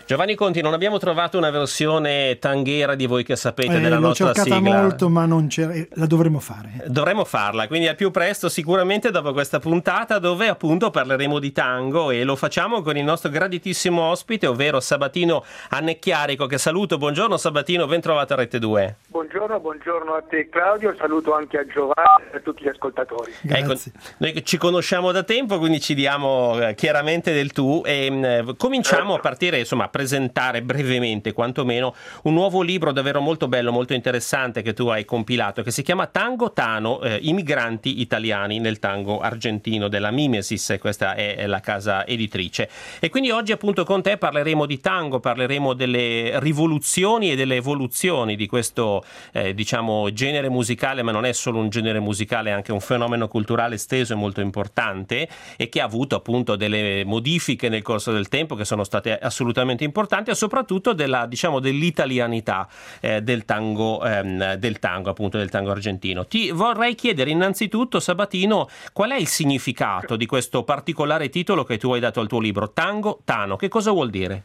Giovanni Conti, non abbiamo trovato una versione tanghera di Voi che sapete della l'ho nostra cercata sigla. molto, ma non c'era, la dovremmo fare. Dovremmo farla, quindi al più presto sicuramente dopo questa puntata, dove appunto parleremo di tango, e lo facciamo con il nostro graditissimo ospite, ovvero Sabatino Annecchiarico, che saluto. Buongiorno Sabatino, ben trovato a Rete 2. Buongiorno a te Claudio, saluto anche a Giovanni e a tutti gli ascoltatori. Grazie. Ecco, noi ci conosciamo da tempo, quindi ci diamo chiaramente del tu, e cominciamo a partire, insomma, a presentare brevemente quantomeno un nuovo libro davvero molto bello, molto interessante, che tu hai compilato, che si chiama Tango Tano, i migranti italiani nel tango argentino, della Mimesis. Questa è la casa editrice, e quindi oggi appunto con te parleremo di tango, parleremo delle rivoluzioni e delle evoluzioni di questo diciamo genere musicale, ma non è solo un genere musicale, è anche un fenomeno culturale esteso e molto importante, e che ha avuto appunto delle modifiche nel corso del tempo che sono state assolutamente importanti, e soprattutto dell'italianità del tango appunto del tango argentino. Ti vorrei chiedere innanzitutto, Sabatino, qual è il significato di questo particolare titolo che tu hai dato al tuo libro, Tango Tano? Che cosa vuol dire?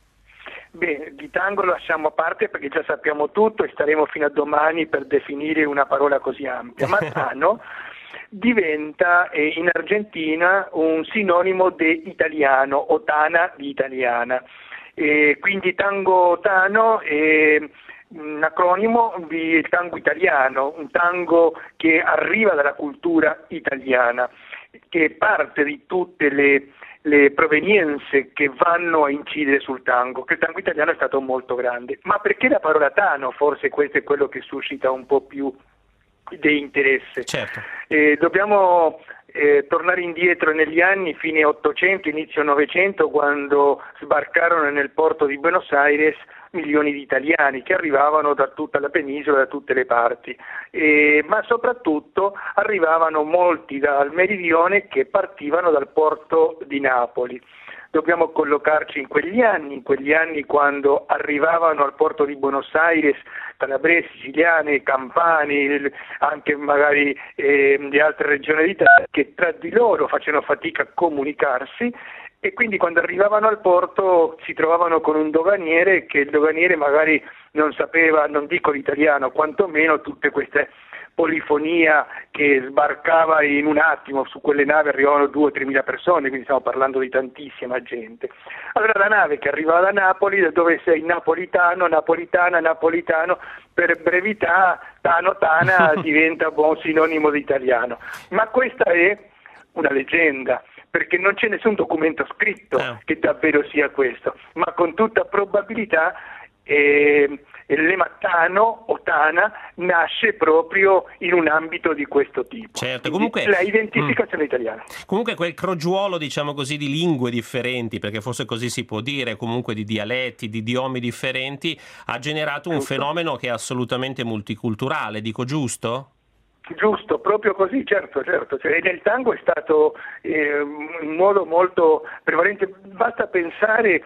Beh, di tango lo lasciamo a parte perché già sappiamo tutto e staremo fino a domani per definire una parola così ampia, ma tano diventa in Argentina un sinonimo di italiano o tana di italiana, quindi tango tano è un acronimo di tango italiano, un tango che arriva dalla cultura italiana, che è parte di tutte le provenienze che vanno a incidere sul tango, che il tango italiano è stato molto grande. Ma perché la parola tano? Forse questo è quello che suscita un po' più di interesse. Certo. Dobbiamo tornare indietro negli anni, fine 800, inizio 900, quando sbarcarono nel porto di Buenos Aires milioni di italiani che arrivavano da tutta la penisola, da tutte le parti, ma soprattutto arrivavano molti dal meridione che partivano dal porto di Napoli. Dobbiamo collocarci in quegli anni quando arrivavano al porto di Buenos Aires calabresi, siciliani, campani, anche magari di altre regioni d'Italia, che tra di loro facevano fatica a comunicarsi, e quindi quando arrivavano al porto si trovavano con un doganiere, che il doganiere magari non sapeva, non dico l'italiano, quantomeno tutte queste polifonia che sbarcava in un attimo. Su quelle navi arrivavano 2 o 3 mila persone, quindi stiamo parlando di tantissima gente. Allora la nave che arrivava da Napoli, da dove sei napolitano, napolitana, napolitano, per brevità tano tana diventa buon sinonimo di italiano, ma questa è una leggenda, perché non c'è nessun documento scritto che davvero sia questo, ma con tutta probabilità il lema tano o tana nasce proprio in un ambito di questo tipo. Certo, quindi comunque la identificazione italiana. Comunque quel crogiuolo, diciamo così, di lingue differenti, perché forse così si può dire, comunque di dialetti, di idiomi differenti, ha generato un fenomeno che è assolutamente multiculturale, dico giusto? Giusto, proprio così, certo. Cioè, nel tango è stato in modo molto prevalente. Basta pensare,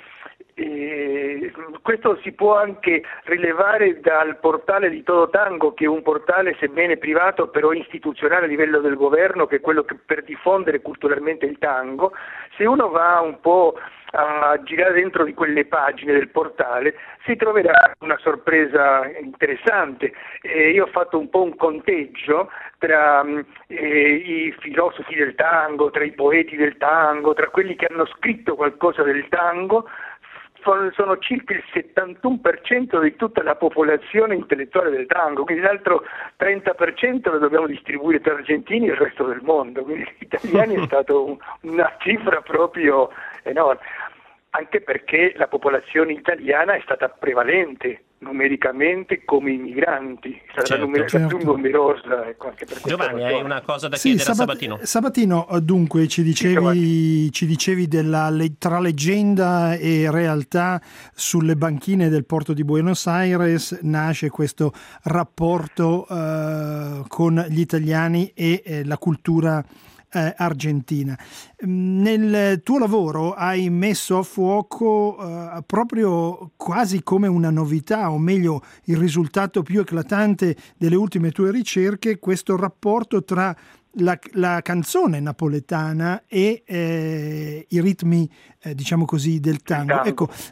questo si può anche rilevare dal portale di Todo Tango, che è un portale sebbene privato però istituzionale a livello del governo, che è quello che per diffondere culturalmente il tango. Se uno va un po' a girare dentro di quelle pagine del portale si troverà una sorpresa interessante. Io ho fatto un po' un conteggio tra i filosofi del tango, tra i poeti del tango, tra quelli che hanno scritto qualcosa del tango. Sono circa il 71% di tutta la popolazione intellettuale del tango, quindi l'altro 30% lo dobbiamo distribuire tra argentini e il resto del mondo, quindi gli italiani è stata una cifra proprio enorme, anche perché la popolazione italiana è stata prevalente numericamente come immigranti, è stata la numerazione più numerosa, ecco, anche per Giovanni, hai una cosa da Sì, chiedere a Sabatino? Sabatino, dunque ci dicevi tra leggenda e realtà sulle banchine del porto di Buenos Aires nasce questo rapporto con gli italiani e la cultura argentina. Nel tuo lavoro hai messo a fuoco proprio quasi come una novità, o meglio il risultato più eclatante delle ultime tue ricerche, questo rapporto tra la canzone napoletana e i ritmi diciamo così del tango. Ecco,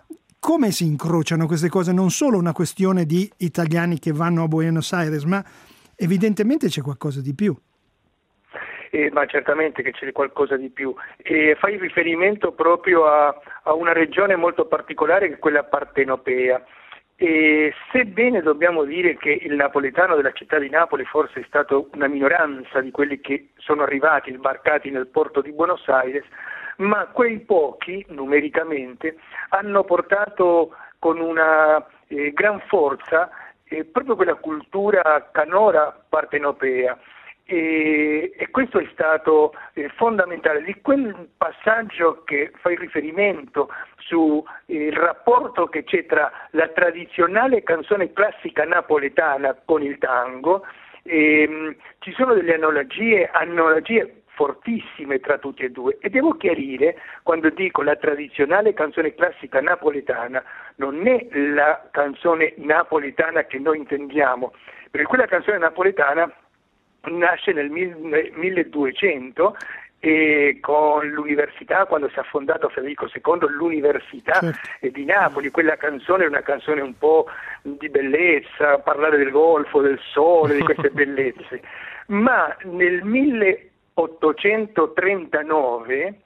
come si incrociano queste cose? Non solo una questione di italiani che vanno a Buenos Aires, ma evidentemente c'è qualcosa di più. Ma certamente che c'è qualcosa di più. Fai riferimento proprio a una regione molto particolare, che è quella partenopea. E sebbene dobbiamo dire che il napoletano della città di Napoli forse è stato una minoranza di quelli che sono arrivati, sbarcati nel porto di Buenos Aires, ma quei pochi, numericamente, hanno portato con una gran forza proprio quella cultura canora partenopea. E questo è stato fondamentale. Di quel passaggio che fai riferimento su il rapporto che c'è tra la tradizionale canzone classica napoletana con il tango, ci sono delle analogie fortissime tra tutti e due, e devo chiarire, quando dico la tradizionale canzone classica napoletana, non è la canzone napoletana che noi intendiamo, perché quella canzone napoletana nasce nel 1200 e con l'università, quando si è fondato Federico II, l'università di Napoli. Quella canzone è una canzone un po' di bellezza, parlare del golfo, del sole, di queste bellezze, ma nel 1839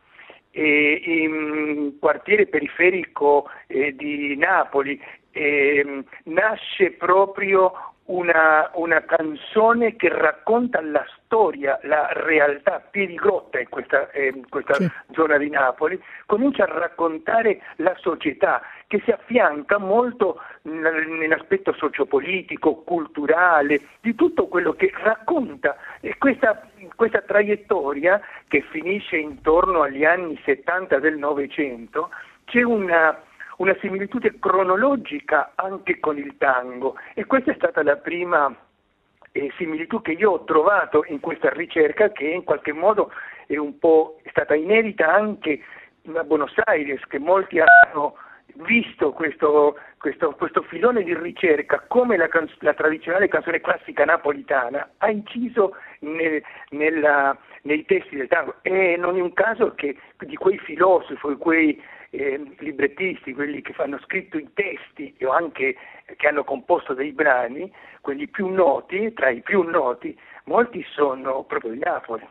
in quartiere periferico di Napoli nasce proprio una canzone che racconta la storia, la realtà. Piedigrotta in questa zona di Napoli comincia a raccontare la società, che si affianca molto nell'aspetto sociopolitico, culturale, di tutto quello che racconta. E questa traiettoria, che finisce intorno agli anni 70 del Novecento, c'è una similitudine cronologica anche con il tango, e questa è stata la prima similitudine che io ho trovato in questa ricerca, che in qualche modo è stata inedita anche a Buenos Aires, che molti hanno visto questo filone di ricerca, come la tradizionale canzone classica napolitana ha inciso nei testi del tango. E non è un caso che di quei filosofi, quei librettisti, quelli che hanno scritto i testi o anche che hanno composto dei brani, quelli più noti, tra i più noti, molti sono proprio di Napoli.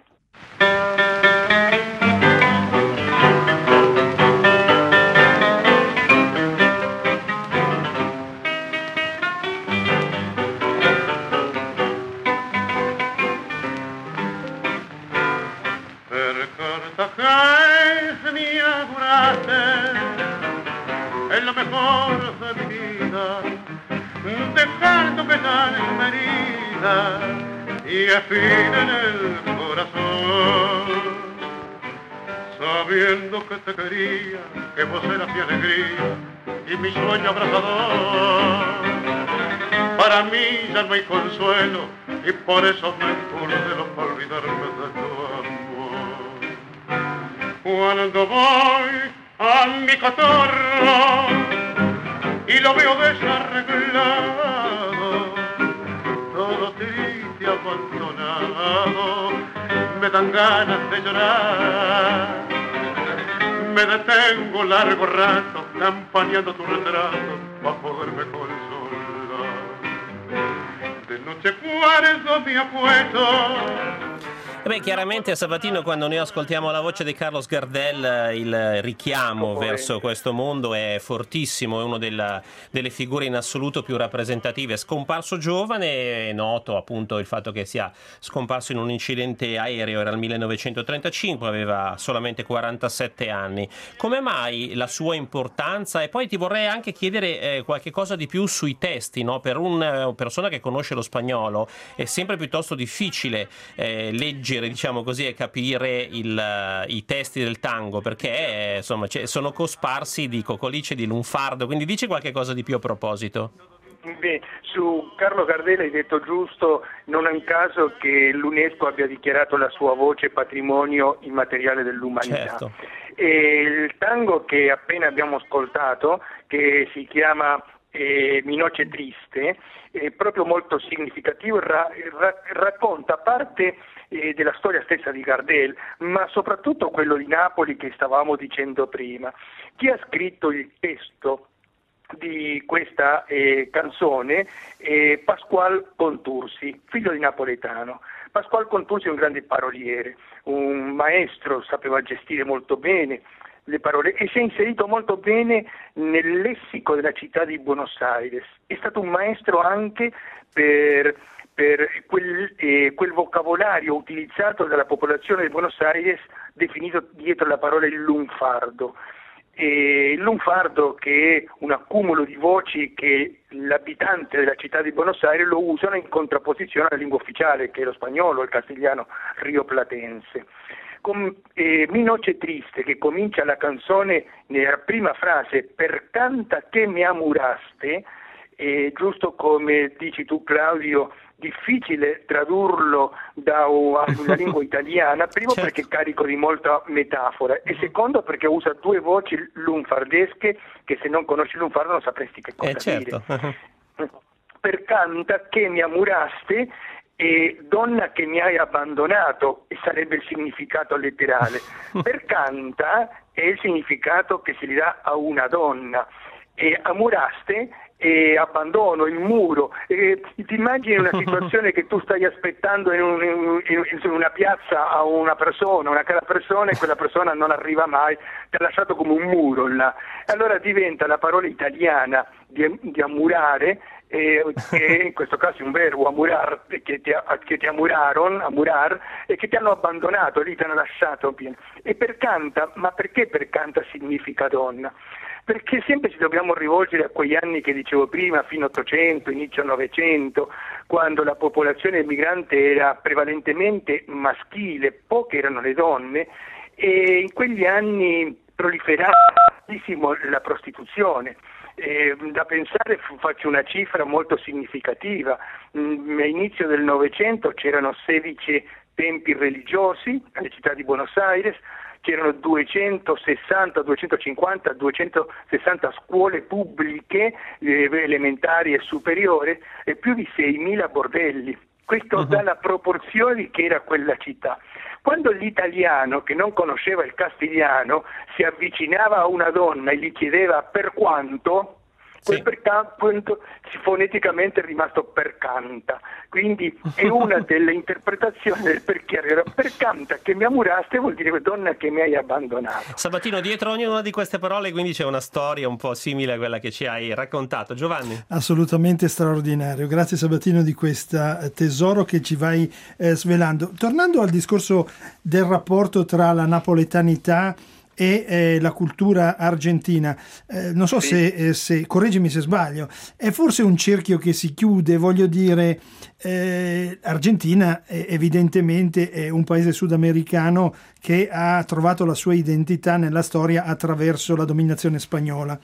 Es lo mejor de mi vida, dejando que tan herida y afín en el corazón, sabiendo que te quería, que vos eras mi alegría y mi sueño abrazador. Para mí ya no hay consuelo y por eso me impulso para olvidarme de tu amor. Cuando voy a mi cotorro y lo veo desarreglado, todo triste, abandonado, me dan ganas de llorar. Me detengo largo rato campaneando tu retrato para poderme consolar. De noche guardo mi apuesto. Beh, chiaramente Sabatino, quando noi ascoltiamo la voce di Carlos Gardel, il richiamo verso questo mondo è fortissimo, è una delle figure in assoluto più rappresentative. Scomparso giovane, è noto appunto il fatto che sia scomparso in un incidente aereo, era il 1935, aveva solamente 47 anni. Come mai la sua importanza? E poi ti vorrei anche chiedere qualche cosa di più sui testi, no? Per una persona che conosce lo spagnolo è sempre piuttosto difficile leggere, diciamo così, e capire i testi del tango, perché insomma sono cosparsi di cocoliche, di lunfardo, quindi dici qualche cosa di più a proposito. Beh, su Carlo Gardel hai detto giusto, non è un caso che l'UNESCO abbia dichiarato la sua voce patrimonio immateriale dell'umanità. Certo. E il tango che appena abbiamo ascoltato, che si chiama Mi noche triste, è proprio molto significativo, racconta parte della storia stessa di Gardel, ma soprattutto quello di Napoli che stavamo dicendo prima. Chi ha scritto il testo di questa canzone è Pasquale Contursi, figlio di napoletano. Pasquale Contursi è un grande paroliere, un maestro, sapeva gestire molto bene le parole e si è inserito molto bene nel lessico della città di Buenos Aires. È stato un maestro anche per quel vocabolario utilizzato dalla popolazione di Buenos Aires definito dietro la parola il lunfardo. Il lunfardo, che è un accumulo di voci che l'abitante della città di Buenos Aires lo usano in contrapposizione alla lingua ufficiale, che è lo spagnolo, il castigliano rioplatense. Con Minoche Triste, che comincia la canzone nella prima frase per canta che mi amuraste, giusto come dici tu Claudio, difficile tradurlo da una lingua italiana, primo certo, perché è carico di molta metafora e secondo perché usa due voci lunfardesche che se non conosci il lunfardo non sapresti che cosa certo. dire. Per canta che mi amuraste e donna che mi hai abbandonato, e sarebbe il significato letterale. Per canta è il significato che si gli dà a una donna e amuraste e abbandono, il muro. Ti immagini una situazione che tu stai aspettando in una piazza a una persona, una cara persona, e quella persona non arriva mai, ti ha lasciato come un muro là. Allora diventa la parola italiana di amurare, che in questo caso è un verbo, amurar, che ti amuraron, amurar, e che ti hanno abbandonato, lì ti hanno lasciato pieno. E per canta, ma perché per canta significa donna? Perché sempre ci dobbiamo rivolgere a quegli anni che dicevo prima, fino all'Ottocento, inizio Novecento, quando la popolazione migrante era prevalentemente maschile, poche erano le donne, e in quegli anni proliferava tantissimo la prostituzione. Da pensare, faccio una cifra molto significativa, all'inizio del Novecento c'erano 16 templi religiosi nelle città di Buenos Aires, c'erano 260, 250, 260 scuole pubbliche elementari e superiori e più di 6.000 bordelli. Questo dà la proporzione che era quella città. Quando l'italiano, che non conosceva il castigliano, si avvicinava a una donna e gli chiedeva per quanto, quel quanto foneticamente è rimasto per canta. Quindi è una delle interpretazioni del perché era per canta che mi amuraste, vuol dire donna che mi hai abbandonato. Sabatino, dietro ognuna di queste parole quindi c'è una storia un po' simile a quella che ci hai raccontato. Giovanni? Assolutamente straordinario, grazie Sabatino di questo tesoro che ci vai svelando. Tornando al discorso del rapporto tra la napoletanità e la cultura argentina, non so se correggimi se sbaglio, è forse un cerchio che si chiude, voglio dire, Argentina evidentemente è un paese sudamericano che ha trovato la sua identità nella storia attraverso la dominazione spagnola.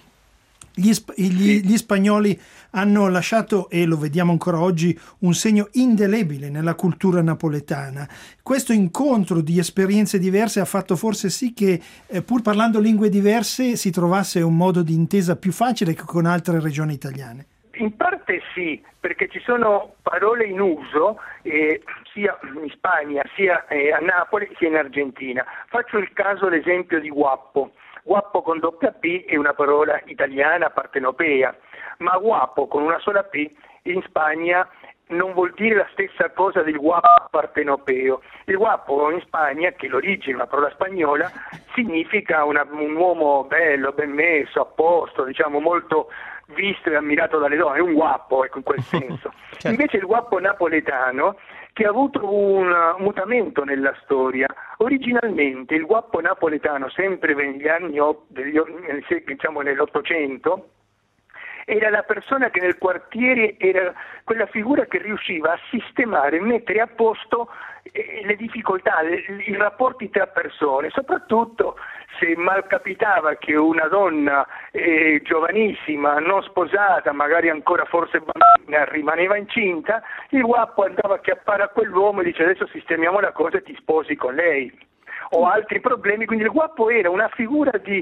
Gli spagnoli hanno lasciato, e lo vediamo ancora oggi, un segno indelebile nella cultura napoletana. Questo incontro di esperienze diverse ha fatto forse sì che, pur parlando lingue diverse, si trovasse un modo di intesa più facile che con altre regioni italiane. In parte sì, perché ci sono parole in uso sia in Spagna, sia a Napoli, sia in Argentina. Faccio l'esempio di guappo. Guappo con doppia P è una parola italiana partenopea, ma guapo con una sola P in Spagna non vuol dire la stessa cosa del guapo partenopeo. Il guapo in Spagna, che l'origine è una parola spagnola, significa un uomo bello, ben messo, a posto, diciamo molto visto e ammirato dalle donne, è un guapo, ecco, in quel senso. Certo. Invece il guapo napoletano, che ha avuto un mutamento nella storia. Originalmente il guapo napoletano, sempre negli anni diciamo nell'Ottocento, era la persona che nel quartiere era quella figura che riusciva a sistemare, mettere a posto le difficoltà, i rapporti tra persone, soprattutto se mal capitava che una donna giovanissima, non sposata, magari ancora forse bambina, rimaneva incinta, il guapo andava a chiappare a quell'uomo e dice adesso sistemiamo la cosa e ti sposi con lei, o altri problemi. Quindi il guapo era una figura di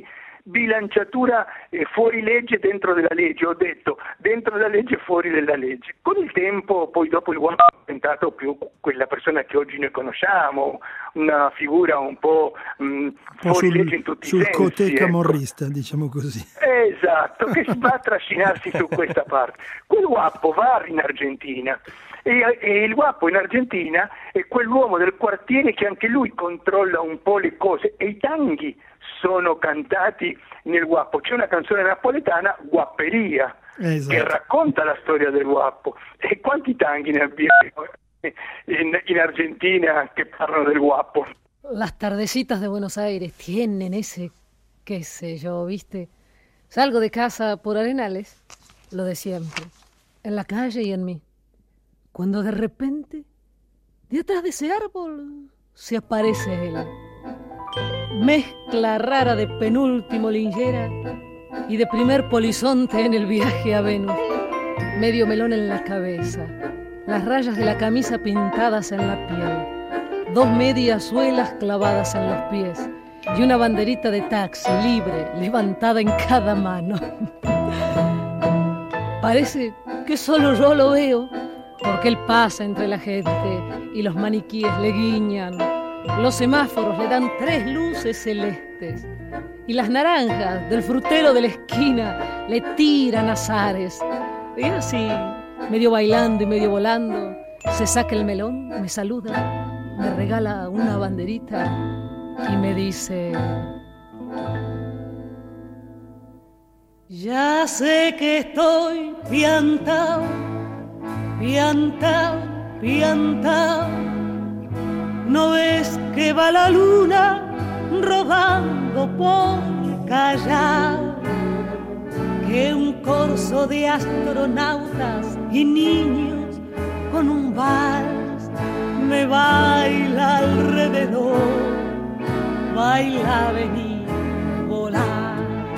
bilanciatura fuori legge dentro della legge, ho detto dentro della legge fuori della legge. Con il tempo poi dopo il Guappo è diventato più quella persona che oggi noi conosciamo, una figura un po' fuori legge in tutti i sensi. Sul cotè camorrista, diciamo così. Esatto, che va a trascinarsi su questa parte. Quel Guappo va in Argentina e il Guappo in Argentina è quell'uomo del quartiere che anche lui controlla un po' le cose, e i tanghi sono cantati nel Guappo. C'è una canzone napoletana, Guapperia, esatto, che racconta la storia del Guappo. E quanti tanghi ne abbiamo in Argentina que parlano del Guappo? Las tardecitas de Buenos Aires tienen ese, qué sé yo, ¿viste? Salgo de casa por Arenales, lo de siempre, en la calle y en mí. Cuando de repente, detrás de ese árbol, se aparece él. Mezcla rara de penúltimo Lingera y de primer polizonte en el viaje a Venus. Medio melón en la cabeza, las rayas de la camisa pintadas en la piel, 2 medias suelas clavadas en los pies y una banderita de taxi libre levantada en cada mano. Parece que solo yo lo veo, porque él pasa entre la gente y los maniquíes le guiñan. Los semáforos le dan 3 luces celestes y las naranjas del frutero de la esquina le tiran azares. Y así, medio bailando y medio volando, se saca el melón, me saluda, me regala una banderita y me dice: ya sé que estoy piantao, piantao, piantao. ¿No ves que va la luna rodando por Callao? Que un corso de astronautas y niños con un vals me baila alrededor. Baila, vení, volar.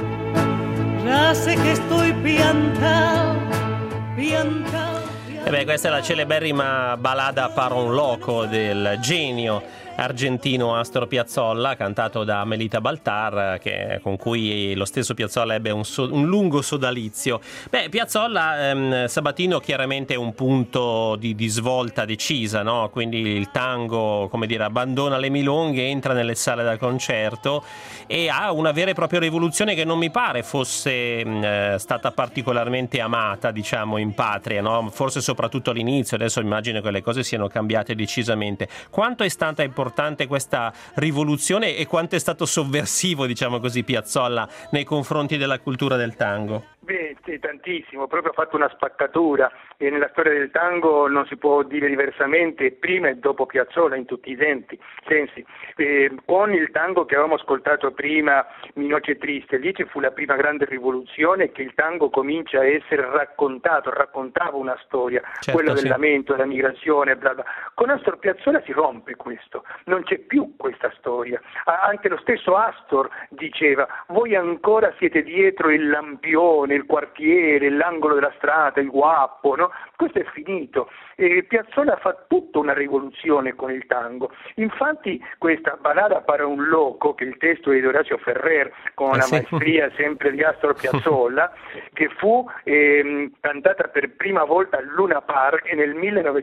Ya sé che estoy piantao, piantao. Questa è la celeberrima ballada Para un loco del genio argentino Astor Piazzolla, cantato da Melita Baltar, con cui lo stesso Piazzolla ebbe un lungo sodalizio. Piazzolla, Sabatino, chiaramente è un punto di svolta decisa, no? Quindi il tango, come dire, abbandona le milonghe, entra nelle sale da concerto e ha una vera e propria rivoluzione che non mi pare fosse stata particolarmente amata, diciamo, in patria, no? Forse soprattutto all'inizio. Adesso immagino che le cose siano cambiate decisamente. Quanto è stata importante questa rivoluzione e quanto è stato sovversivo, diciamo così, Piazzolla nei confronti della cultura del tango? Beh, sì, tantissimo, proprio ha fatto una spaccatura e nella storia del tango non si può dire diversamente, prima e dopo Piazzolla in tutti i sensi. Con il tango che avevamo ascoltato prima, Mi noche triste, lì ci fu la prima grande rivoluzione, che il tango comincia a essere raccontato, raccontava una storia, certo, quella del lamento, della migrazione, bla bla. Con Astor Piazzolla si rompe questo, non c'è più questa storia. Anche lo stesso Astor diceva: voi ancora siete dietro il lampione, il quartiere, l'angolo della strada, il Guappo, no? Questo è finito. Piazzolla fa tutta una rivoluzione con il tango. Infatti questa Balada para un loco, che il testo è di Orazio Ferrer, con una maestria sempre di Astor Piazzolla, che fu cantata per prima volta al Luna Park nel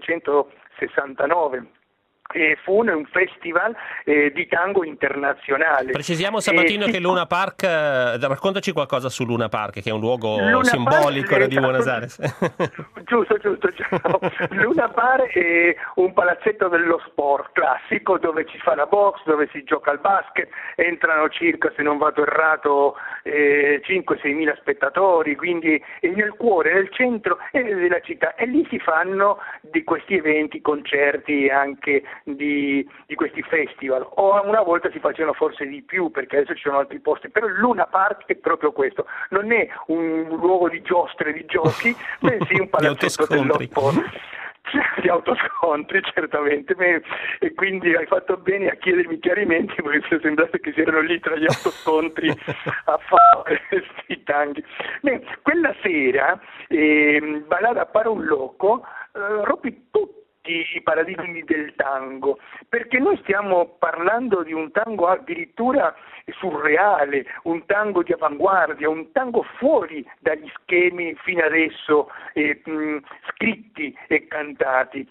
1969. Fu un festival di tango internazionale. Precisiamo, Sabatino, che Luna Park, raccontaci qualcosa su Luna Park, che è un luogo simbolico di Buenos Aires. Giusto. Luna Park è un palazzetto dello sport classico, dove ci fa la box, dove si gioca al basket, entrano circa, se non vado errato, 5-6 mila spettatori, quindi è nel cuore, nel centro della città, e lì si fanno di questi eventi, concerti anche di questi festival, o una volta si facevano forse di più, perché adesso ci sono altri posti, però il Luna Park è proprio questo, non è un luogo di giostre, di giochi, bensì un palazzetto dello sport. Di autoscontri, certamente, e quindi hai fatto bene a chiedermi chiarimenti, perché se sembrasse che si erano lì tra gli autoscontri a fare questi tanghi. Quella sera, Balada para un loco, rompi tutti i paradigmi del tango, perché noi stiamo parlando di un tango addirittura surreale, un tango di avanguardia, un tango fuori dagli schemi fino adesso scritti e cantati.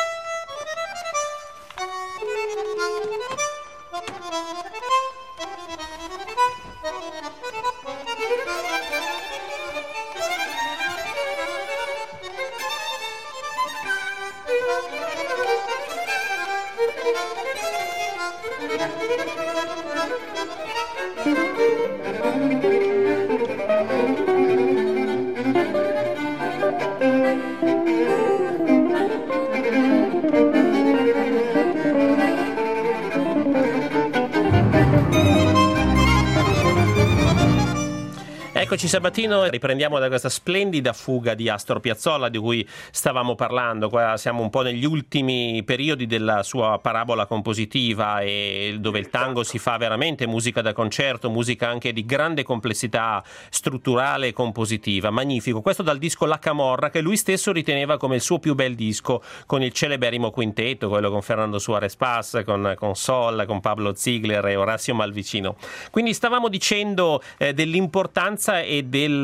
Eccoci Sabatino, riprendiamo da questa splendida fuga di Astor Piazzolla di cui stavamo parlando. Qua siamo un po' negli ultimi periodi della sua parabola compositiva, e dove il tango si fa veramente musica da concerto, musica anche di grande complessità strutturale e compositiva. Magnifico, questo dal disco La Camorra, che lui stesso riteneva come il suo più bel disco, con il celeberrimo quintetto, quello con Fernando Suarez Paz, con Sol, con Pablo Ziegler e Orazio Malvicino. Quindi stavamo dicendo dell'importanza e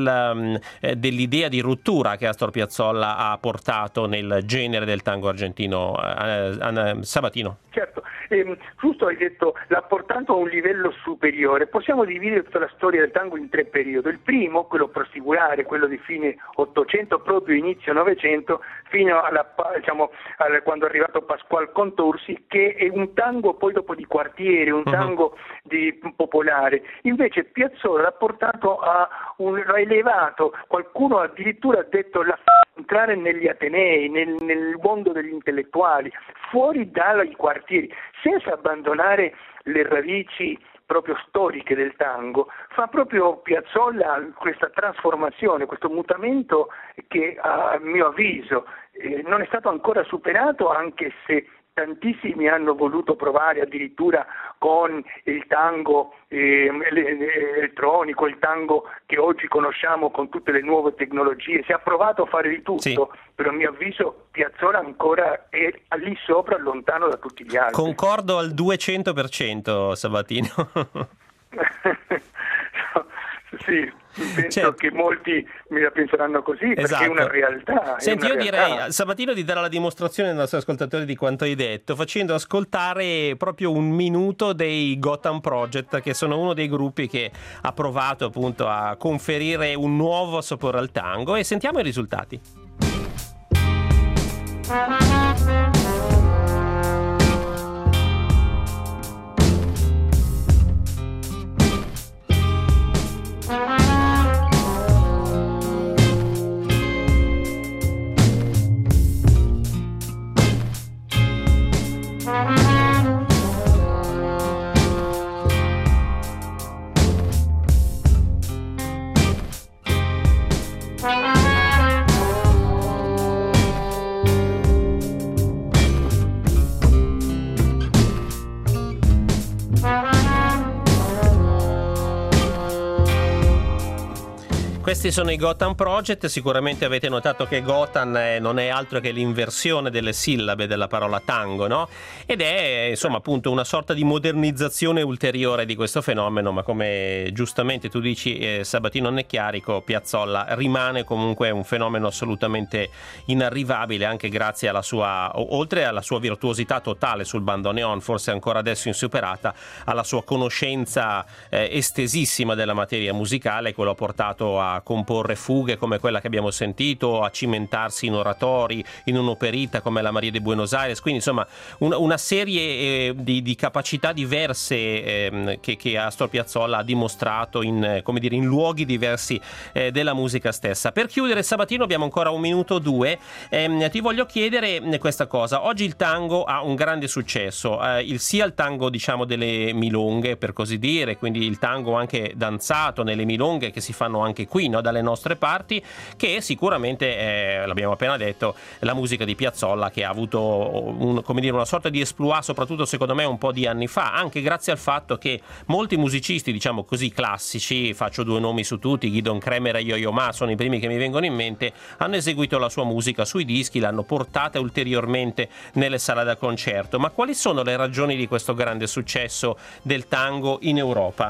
dell'idea di rottura che Astor Piazzolla ha portato nel genere del tango argentino. Sabatino. Certo, giusto, hai detto, l'ha portato a un livello superiore. Possiamo dividere tutta la storia del tango in 3 periodi. Il primo, quello prosiguare, quello di fine 800, proprio inizio 900, fino quando è arrivato Pasquale Contursi, che è un tango poi dopo di quartiere, un tango popolare. Invece Piazzolla l'ha portato l'ha elevato, qualcuno addirittura ha detto l'ha fatto entrare negli atenei, nel mondo degli intellettuali, fuori dai quartieri, senza abbandonare le radici proprio storiche del tango. Fa proprio Piazzolla questa trasformazione, questo mutamento che a mio avviso non è stato ancora superato, anche se tantissimi hanno voluto provare addirittura con il tango elettronico, il tango che oggi conosciamo con tutte le nuove tecnologie. Si è provato a fare di tutto, sì. Però a mio avviso Piazzolla ancora è lì sopra, lontano da tutti gli altri. Concordo al 200%, Sabatino. Sì, penso che molti mi la penseranno così, perché esatto. È una realtà. Senti, io direi, Sabatino, di dare la dimostrazione ai nostri ascoltatori di quanto hai detto, facendo ascoltare proprio un minuto dei Gotham Project, che sono uno dei gruppi che ha provato appunto a conferire un nuovo sapore al tango, e sentiamo i risultati. Questi sono i Gotham Project. Sicuramente avete notato che Gotham non è altro che l'inversione delle sillabe della parola tango, no? Ed è insomma appunto una sorta di modernizzazione ulteriore di questo fenomeno, ma come giustamente tu dici, Sabatino Necchiarico, Piazzolla rimane comunque un fenomeno assolutamente inarrivabile, anche grazie alla sua, oltre alla sua virtuosità totale sul bandoneon, forse ancora adesso insuperata, alla sua conoscenza estesissima della materia musicale, che lo ha portato a comporre fughe come quella che abbiamo sentito, a cimentarsi in oratori, in un'operita come la Maria de Buenos Aires. Quindi insomma una serie di capacità diverse che Astor Piazzolla ha dimostrato in luoghi diversi della musica stessa. Per chiudere, Sabatino, abbiamo ancora 1 minuto o 2. Ti voglio chiedere questa cosa. Oggi il tango ha un grande successo, sia il tango diciamo delle milonghe, per così dire, quindi il tango anche danzato nelle milonghe che si fanno anche qui, no? vicino dalle nostre parti, che sicuramente l'abbiamo appena detto, la musica di Piazzolla, che ha avuto una sorta di esploit, soprattutto secondo me un po' di anni fa, anche grazie al fatto che molti musicisti, diciamo così, classici, faccio due nomi su tutti, Gidon Kremer e Yo-Yo Ma sono i primi che mi vengono in mente, hanno eseguito la sua musica sui dischi, l'hanno portata ulteriormente nelle sale da concerto. Ma quali sono le ragioni di questo grande successo del tango in Europa?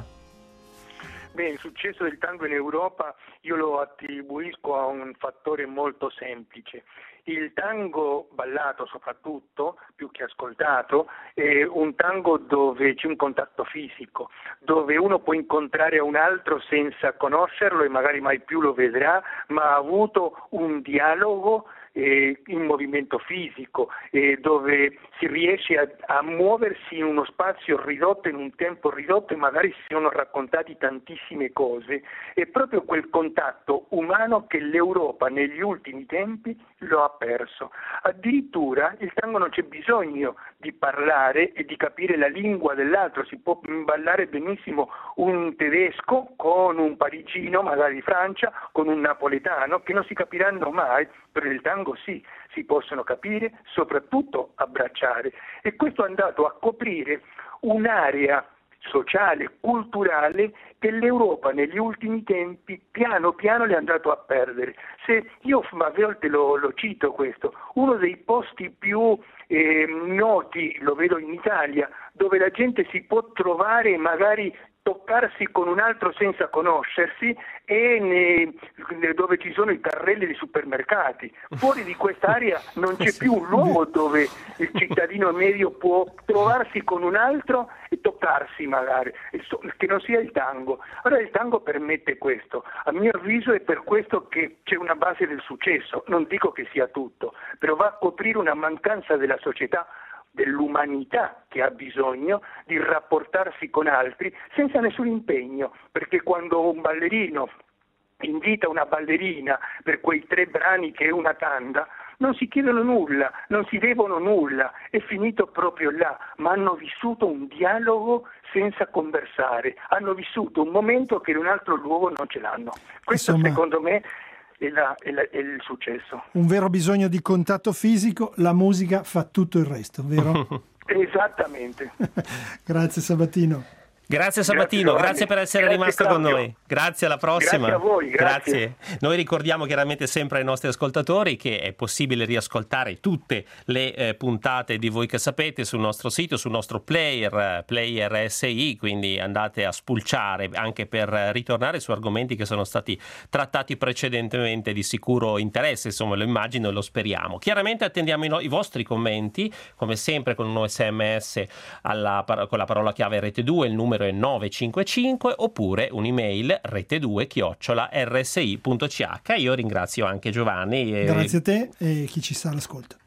Beh, il successo del tango in Europa io lo attribuisco a un fattore molto semplice. Il tango ballato soprattutto, più che ascoltato, è un tango dove c'è un contatto fisico, dove uno può incontrare un altro senza conoscerlo e magari mai più lo vedrà, ma ha avuto un dialogo in movimento fisico, dove si riesce a muoversi in uno spazio ridotto, in un tempo ridotto, e magari si sono raccontati tantissime cose. È proprio quel contatto umano che l'Europa negli ultimi tempi lo ha perso. Addirittura il tango non c'è bisogno di parlare e di capire la lingua dell'altro, si può ballare benissimo un tedesco con un parigino, magari di Francia, con un napoletano, che non si capiranno mai, però nel tango sì, si possono capire, soprattutto abbracciare, e questo è andato a coprire un'area sociale, culturale, che l'Europa negli ultimi tempi piano piano le è andato a perdere. Se io a volte lo cito questo, uno dei posti più noti, lo vedo in Italia, dove la gente si può trovare e magari toccarsi con un altro senza conoscersi, e dove ci sono i carrelli dei supermercati. Fuori di quest'area non c'è più un luogo dove il cittadino medio può trovarsi con un altro e toccarsi magari, che non sia il tango. Allora il tango permette questo. A mio avviso è per questo che c'è una base del successo. Non dico che sia tutto, però va a coprire una mancanza della società, dell'umanità, che ha bisogno di rapportarsi con altri senza nessun impegno, perché quando un ballerino invita una ballerina per quei 3 brani che è una tanda, non si chiedono nulla, non si devono nulla, è finito proprio là, ma hanno vissuto un dialogo senza conversare, hanno vissuto un momento che in un altro luogo non ce l'hanno. Questo secondo me è il successo. Un vero bisogno di contatto fisico, la musica fa tutto il resto, vero? Esattamente. Grazie Sabatino. Grazie Sabatino, grazie per essere rimasto Claudio. con noi. Grazie, alla prossima. Grazie a voi, grazie. Noi ricordiamo chiaramente sempre ai nostri ascoltatori che è possibile riascoltare tutte le puntate di Voi che sapete sul nostro sito, sul nostro player SI, quindi andate a spulciare anche per ritornare su argomenti che sono stati trattati precedentemente, di sicuro interesse, insomma lo immagino e lo speriamo. Chiaramente attendiamo i vostri commenti, come sempre con un SMS con la parola chiave Rete 2, il numero è 955, oppure un'email rete2@rsi.ch. Io ringrazio anche Giovanni. Grazie a te e chi ci sta all'ascolto.